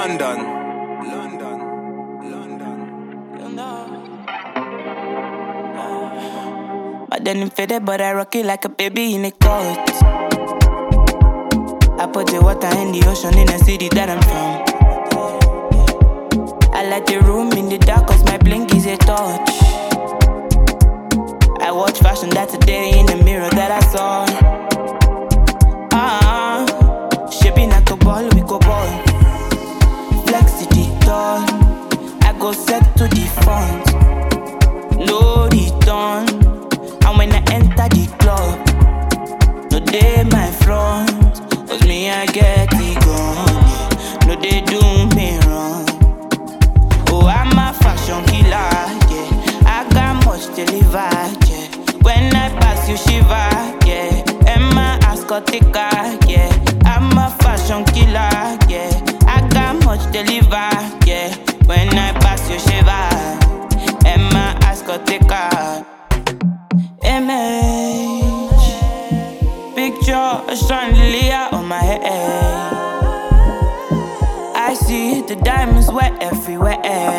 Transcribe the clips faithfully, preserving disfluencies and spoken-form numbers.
London, London, London. I didn't fit it, but I rock it like a baby in a coat. I put the water in the ocean in the city that I'm from. I like the room in the dark cause my blink is a touch. I watch fashion, that's a day in the mirror that I saw. Ah, uh, shaping like a ball, we go ball. Flex to the dawn, I go set to the front. No return, and when I enter the club, no day my front, cause me I get it gone. No they do me wrong. Oh, I'm a fashion killer, yeah. I got much to deliver, yeah. When I pass you shiver, yeah. And my ass got thicker, yeah. I'm a fashion killer, yeah. I got much to deliver, yeah. When I pass you shiver, and my ass got thicker. Image, picture a chandelier on my head. I see the diamonds wet everywhere.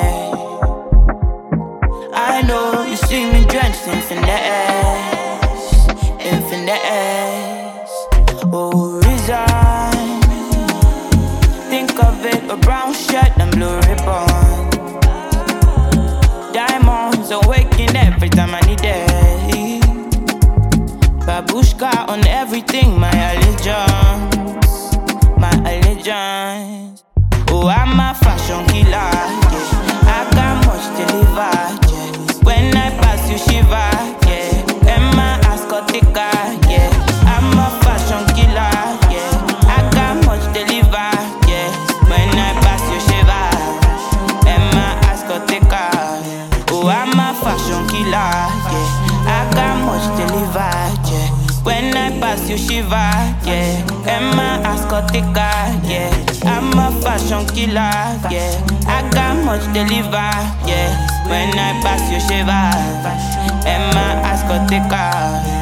I know you see me drenched in finesse, in finesse. Oh, resign. Think of it, a brown shirt and blue ribbon. Diamonds awaken every time I need it. Babushka on everything, my allegiance, my allegiance. Oh, I'm a fashion killer, yeah. I got much to deliver, yeah. When I pass you shiver, yeah. And my ass got thicker, yeah. I'm a fashion killer, yeah. I got much to deliver, yeah. When I pass you shiver, and my ass got thicker. Oh, I'm a fashion killer, yeah. I got much to deliver, yeah. When I pass you shiver, yeah. And my ass got thicker, yeah. I'm a fashion killer, yeah. I got much to deliver, yeah. When I pass you shiver, and my ass got thicker.